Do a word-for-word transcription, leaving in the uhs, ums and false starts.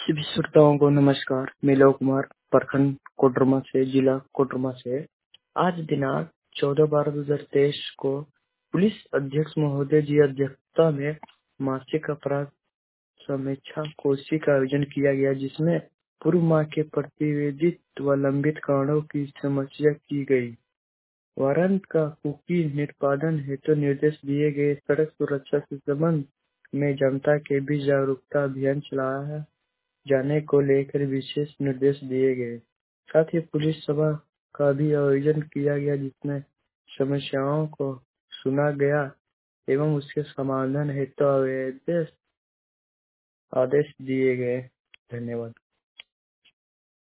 सभी श्रोताओं को नमस्कार। मैं लव कुमार प्रखंड कोडरमा से जिला कोडरमा से आज दिनांक चौदह बारह दो हजार तेईस को पुलिस अध्यक्ष महोदय जी अध्यक्षता में मासिक अपराध समीक्षा कोशी का आयोजन किया गया, जिसमें पूर्व माह के प्रतिवेदित व लंबित कारणों की समीक्षा की गई। वारंट का कुकी निष्पादन हेतु तो निर्देश दिए गए। सड़क सुरक्षा के संबंध में जनता के बीच जागरूकता अभियान चलाया है जाने को लेकर विशेष निर्देश दिए गए। साथ ही पुलिस सभा का भी आयोजन किया गया, जिसमें समस्याओं को सुना गया एवं उसके समाधान हेतु आदेश आदेश दिए गए। धन्यवाद।